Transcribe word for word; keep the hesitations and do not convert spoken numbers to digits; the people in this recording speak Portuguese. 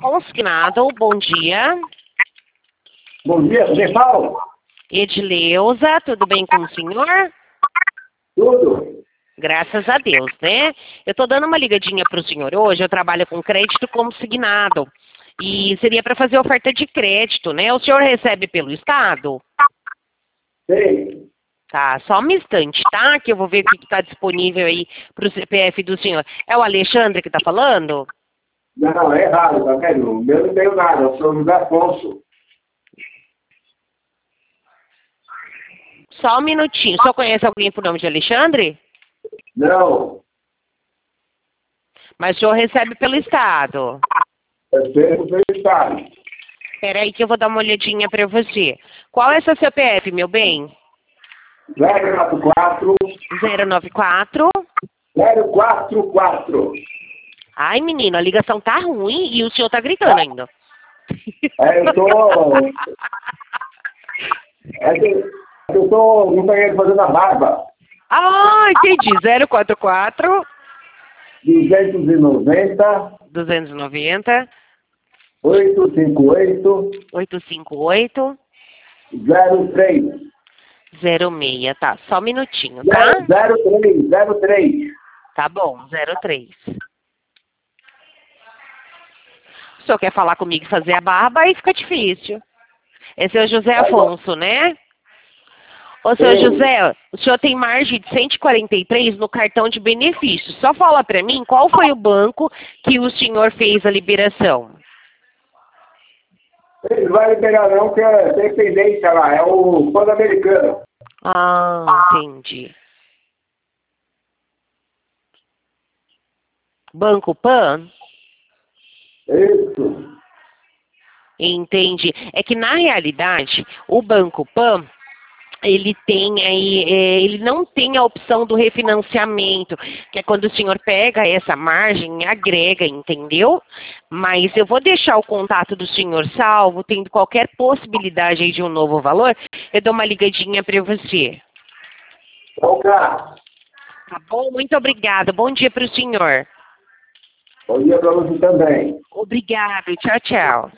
consignado, bom dia. Bom dia, você fala? Edileuza, tudo bem com o senhor? Tudo. Graças a Deus, né? Eu tô dando uma ligadinha pro senhor hoje, eu trabalho com crédito consignado. E seria para fazer oferta de crédito, né? O senhor recebe pelo Estado? Sei. Tá, só um instante, tá? Que eu vou ver o que está disponível aí pro C P F do senhor. É o Alexandre que tá falando? Não, é errado, tá vendo? O meu não tenho nada, eu sou o José Afonso. Só um minutinho. O senhor conhece alguém por nome de Alexandre? Não, Mas o senhor recebe pelo Estado. eu sei o seu estado. Peraí que eu vou dar uma olhadinha para você. Qual é seu C P F, meu bem? zero quatro quatro, zero nove quatro. zero quatro quatro. Ai, menino, a ligação tá ruim e o senhor tá gritando ainda. É, eu tô... É que eu tô no banheiro fazendo a barba. Ah, entendi. zero quatro quatro. duzentos e noventa, duzentos e noventa. oitocentos e cinquenta e oito, oitocentos e cinquenta e oito. zero três. zero seis, tá. Só um minutinho, tá? zero três, zero três. Tá bom, zero três. O senhor quer falar comigo e fazer a barba, aí fica difícil. Esse é o José Afonso, né? Ô, senhor Sim. José, o senhor tem margem de cento e quarenta e três no cartão de benefícios. Só fala pra mim qual foi o banco que o senhor fez a liberação. Ele não vai liberar não, que é tem pendência lá, é o Pan-Americano. Ah, entendi. Banco Pan? Isso. Entendi. É que, na realidade, o Banco Pan, ele tem aí, é, ele não tem a opção do refinanciamento, que é quando o senhor pega essa margem e agrega, entendeu? Mas eu vou deixar o contato do senhor salvo, tendo qualquer possibilidade aí de um novo valor, eu dou uma ligadinha para você. Ok. Tá bom? Muito obrigada. Bom dia para o senhor. Bom dia para você também. Obrigado. Tchau, tchau.